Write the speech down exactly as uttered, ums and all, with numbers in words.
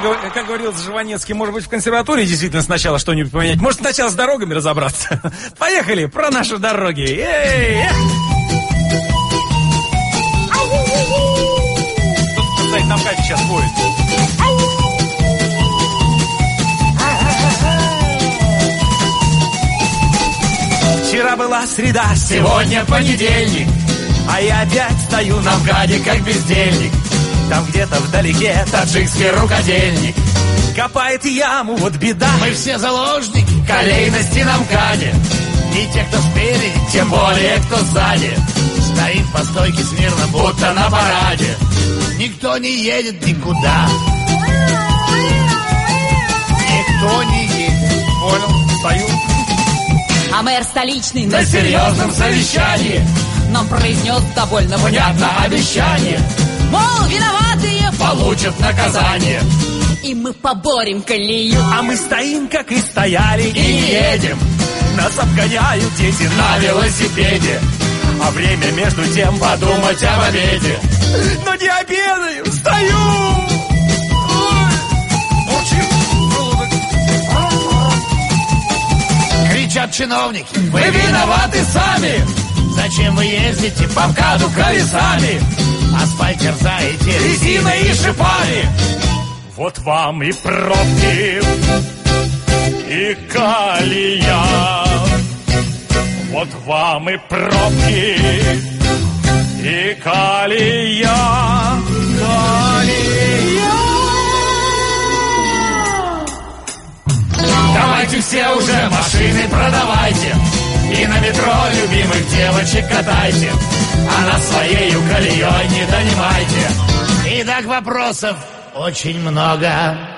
гов- как говорил Жванецкий, может быть, в консерватории действительно сначала что-нибудь поменять. Может, сначала с дорогами разобраться. Поехали про наши дороги. Эй! Тут, кстати, нам Катя сейчас будет. Вчера была среда, Сегодня понедельник, а я опять стою на на МКАДе как бездельник. там где-то вдалеке. Таджикский рукодельник. Копает яму, вот беда. Мы все заложники колейности на МКАДе. И те, кто спереди, тем более, кто сзади, стоит по стойке смирно, будто на параде. Никто не едет никуда. Никто не едет. Понял, стою. А мэр столичный На серьезном совещании нам произнес довольно понятно обещание. мол, виноватые, Получат наказание. и мы поборем колею. А мы стоим, как и стояли, И не едем нас обгоняют дети на велосипеде. А время между тем Подумать об обеде. но не обедаю, стою. Кричат чиновники: вы виноваты сами. Зачем вы ездите по МКАДу колесами? Асфальт терзаете резиной и шипами. Вот вам и пробки, и колея. Вот вам и пробки, и колея. Колея. Давайте все уже машины продавайте и на метро любимых девочек катайте, а нас своею колеей не донимайте. Итак, вопросов очень много.